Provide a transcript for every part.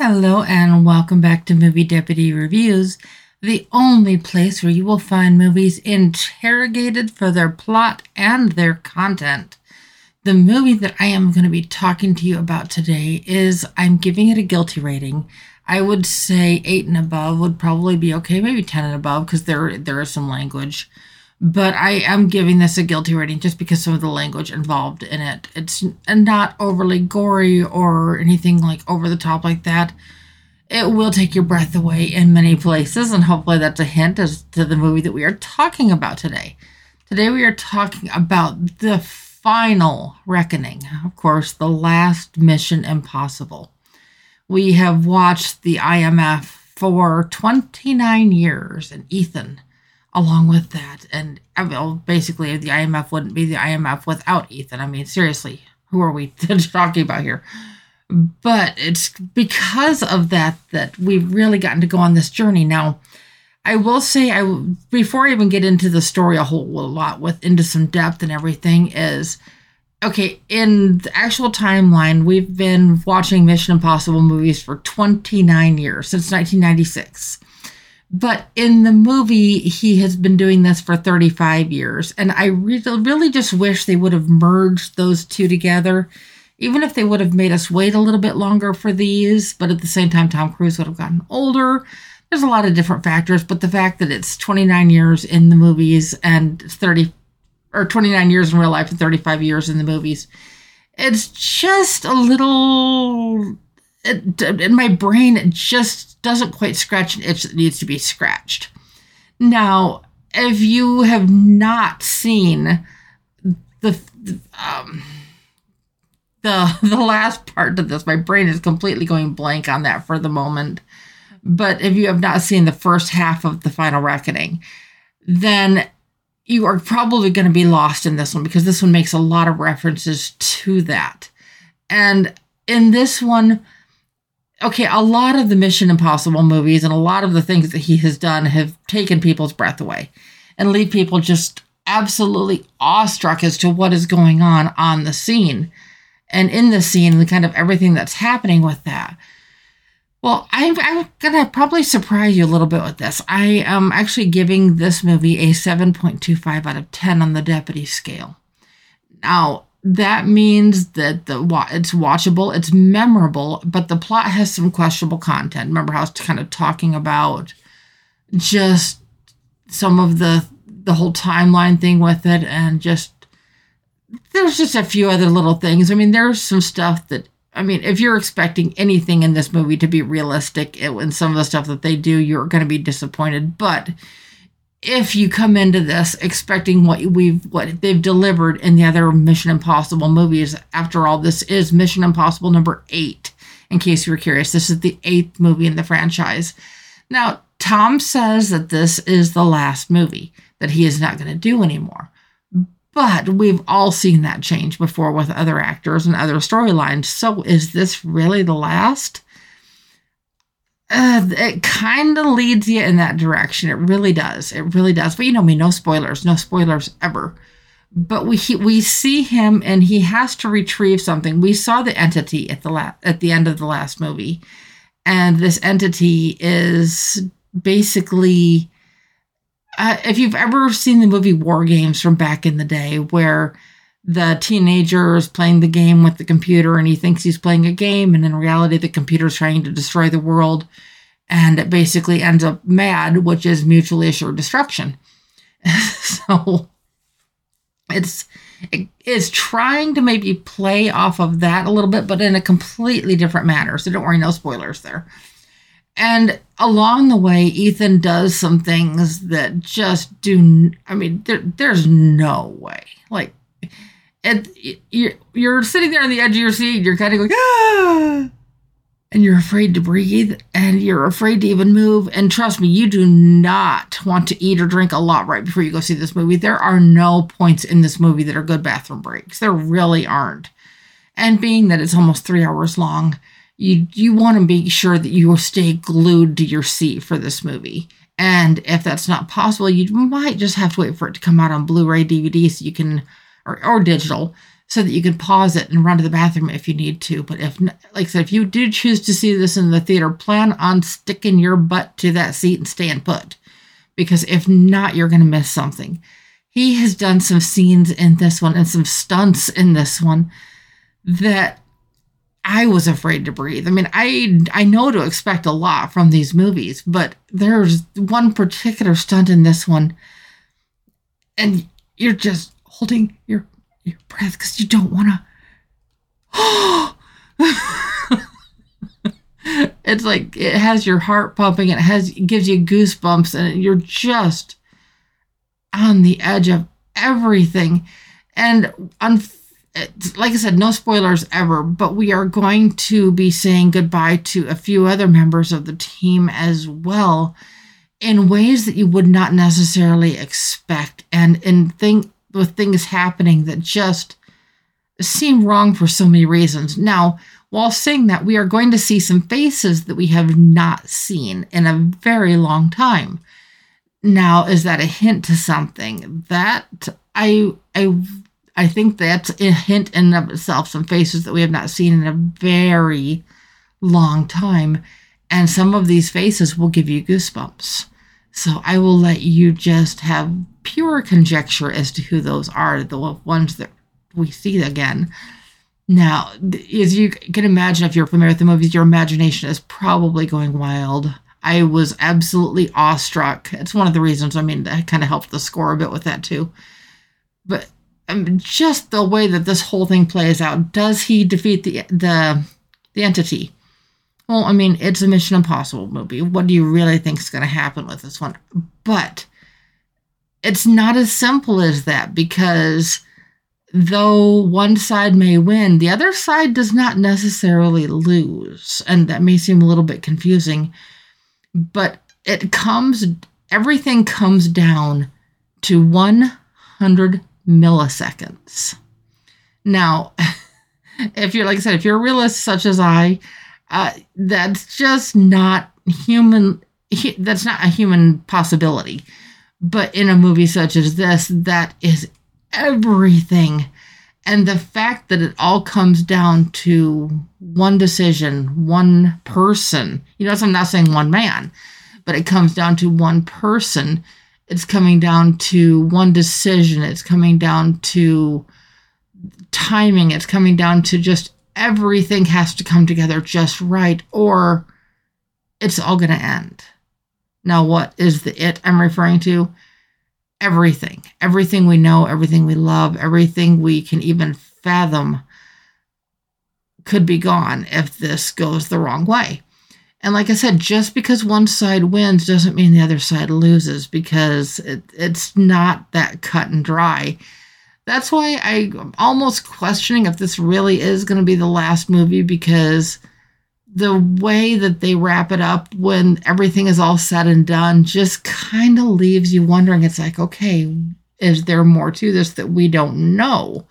Hello and welcome back to Movie Deputy Reviews, the only place where you will find movies interrogated for their plot and their content. The movie that I am going to be talking to you about today I'm giving it a guilty rating. I would say 8 and above would probably be okay, maybe 10 and above because there is some language. But I am giving this a guilty rating just because some of the language involved in it. It's not overly gory or anything like over the top like that. It will take your breath away in many places, and hopefully that's a hint as to the movie that we are talking about today. Today we are talking about The Final Reckoning. Of course, the last Mission Impossible. We have watched the IMF for 29 years, and Ethan along with that. And basically, the IMF wouldn't be the IMF without Ethan. I mean, seriously, who are we talking about here? But it's because of that we've really gotten to go on this journey. Now, I will say, before I even get into the story a whole lot, into some depth and everything, is, okay, in the actual timeline, we've been watching Mission Impossible movies for 29 years, since 1996. But in the movie, he has been doing this for 35 years. And I really just wish they would have merged those two together, even if they would have made us wait a little bit longer for these. But at the same time, Tom Cruise would have gotten older. There's a lot of different factors. But the fact that it's 29 years in the movies and 29 years in real life and 35 years in the movies, it's just a little... in my brain, it just doesn't quite scratch an itch that needs to be scratched. Now, if you have not seen the last part of this, my brain is completely going blank on that for the moment. But if you have not seen the first half of The Final Reckoning, then you are probably going to be lost in this one, because this one makes a lot of references to that. And in this one, okay, a lot of the Mission Impossible movies and a lot of the things that he has done have taken people's breath away and leave people just absolutely awestruck as to what is going on the scene and in the scene and kind of everything that's happening with that. Well, I'm going to probably surprise you a little bit with this. I am actually giving this movie a 7.25 out of 10 on the Deputy scale. Now, that means that it's watchable, it's memorable, but the plot has some questionable content. Remember how I was kind of talking about just some of the whole timeline thing with it, and there's just a few other little things. I mean, there's some stuff that, if you're expecting anything in this movie to be realistic, in some of the stuff that they do, you're going to be disappointed. But if you come into this expecting what they've delivered in the other Mission Impossible movies, after all, this is Mission Impossible number 8. In case you were curious, this is the 8th movie in the franchise. Now, Tom says that this is the last movie that he is not going to do anymore. But we've all seen that change before with other actors and other storylines. So is this really the last? It kind of leads you in that direction. It really does. It really does. But you know me, no spoilers ever. But we see him, and he has to retrieve something. We saw the entity at the end of the last movie, and this entity is basically, if you've ever seen the movie War Games from back in the day, where the teenager is playing the game with the computer and he thinks he's playing a game, and in reality the computer's trying to destroy the world, and it basically ends up mad, which is mutually assured destruction. So it's trying to maybe play off of that a little bit, but in a completely different manner. So don't worry, no spoilers there. And along the way, Ethan does some things that just there's no way. Like, you're sitting there on the edge of your seat, you're kind of going, ah! And you're afraid to breathe, and you're afraid to even move. And trust me, you do not want to eat or drink a lot right before you go see this movie. There are no points in this movie that are good bathroom breaks. There really aren't. And being that it's almost 3 hours long, you want to be sure that you will stay glued to your seat for this movie. And if that's not possible, you might just have to wait for it to come out on Blu-ray, DVD, so you can, or digital, so that you can pause it and run to the bathroom if you need to. But if, like I said, if you do choose to see this in the theater, plan on sticking your butt to that seat and staying put. Because if not, you're going to miss something. He has done some scenes in this one and some stunts in this one that I was afraid to breathe. I mean, I know to expect a lot from these movies, but there's one particular stunt in this one, and you're just holding your breath because you don't want to. It's like it has your heart pumping, and it gives you goosebumps, and you're just on the edge of everything. And like I said, no spoilers ever, but we are going to be saying goodbye to a few other members of the team as well in ways that you would not necessarily expect, and with things happening that just seem wrong for so many reasons. Now, while saying that, we are going to see some faces that we have not seen in a very long time. Now, is that a hint to something? That I think that's a hint in and of itself, some faces that we have not seen in a very long time. And some of these faces will give you goosebumps. So I will let you just have pure conjecture as to who those are, the ones that we see again. Now, as you can imagine, if you're familiar with the movies, your imagination is probably going wild. I was absolutely awestruck. It's one of the reasons, that kind of helped the score a bit with that too. But just the way that this whole thing plays out, does he defeat the entity? Well, it's a Mission Impossible movie. What do you really think is going to happen with this one? But it's not as simple as that, because though one side may win, the other side does not necessarily lose. And that may seem a little bit confusing, but everything comes down to 100 milliseconds. Now, if you're, like I said, if you're a realist such as I, that's just not human. That's not a human possibility. But in a movie such as this, that is everything. And the fact that it all comes down to one decision, one person. I'm not saying one man, but it comes down to one person. It's coming down to one decision. It's coming down to timing. It's coming down to just everything has to come together just right, or it's all going to end. Now, what is the it I'm referring to? Everything. Everything we know, everything we love, everything we can even fathom could be gone if this goes the wrong way. And like I said, just because one side wins doesn't mean the other side loses, because it's not that cut and dry. That's why I'm almost questioning if this really is going to be the last movie, because the way that they wrap it up when everything is all said and done just kind of leaves you wondering. It's like, okay, is there more to this that we don't know?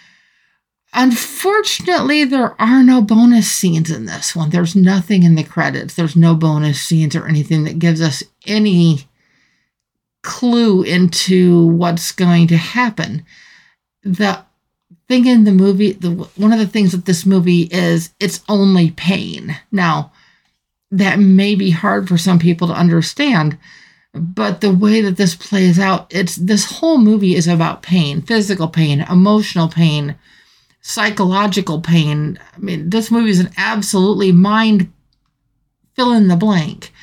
Unfortunately, there are no bonus scenes in this one. There's nothing in the credits. There's no bonus scenes or anything that gives us any clue into what's going to happen. The thing in the movie, one of the things with this movie is it's only pain. Now, that may be hard for some people to understand, but the way that this plays out, this whole movie is about pain, physical pain, emotional pain, psychological pain. This movie is an absolutely mind fill in the blank.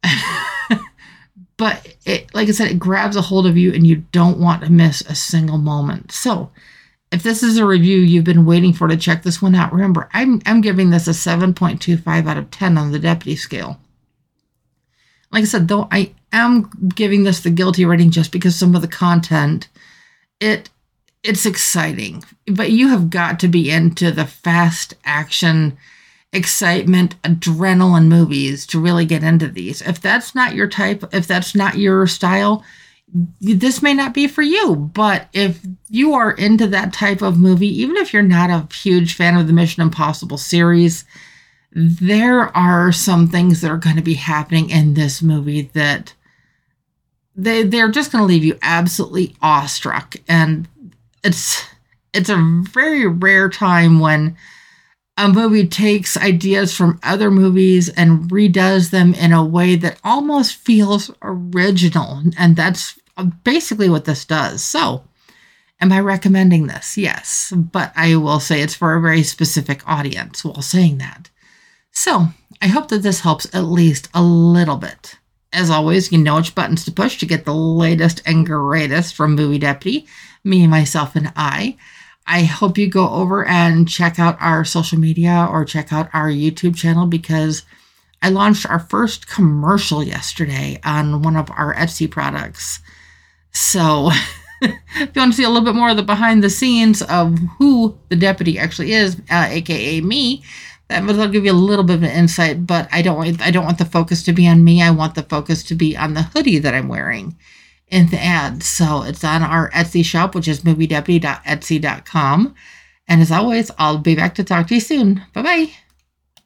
But like I said, it grabs a hold of you and you don't want to miss a single moment. So if this is a review you've been waiting for to check this one out, remember, I'm giving this a 7.25 out of 10 on the Deputy scale. Like I said, though, I am giving this the guilty rating just because some of the content, it's exciting. But you have got to be into the fast action, excitement, adrenaline movies to really get into these. If that's not your type, if that's not your style, this may not be for you. But if you are into that type of movie, even if you're not a huge fan of the Mission Impossible series, there are some things that are going to be happening in this movie that they're just going to leave you absolutely awestruck. And it's a very rare time when a movie takes ideas from other movies and redoes them in a way that almost feels original. And that's basically what this does. So, am I recommending this? Yes. But I will say it's for a very specific audience while saying that. So, I hope that this helps at least a little bit. As always, you know which buttons to push to get the latest and greatest from Movie Deputy, me, myself, and I. I hope you go over and check out our social media or check out our YouTube channel because I launched our first commercial yesterday on one of our Etsy products. So if you want to see a little bit more of the behind the scenes of who the deputy actually is, aka me, that'll give you a little bit of an insight, but I don't want the focus to be on me. I want the focus to be on the hoodie that I'm wearing in the ad. So it's on our Etsy shop, which is moviedeputy.etsy.com. And as always, I'll be back to talk to you soon. Bye-bye.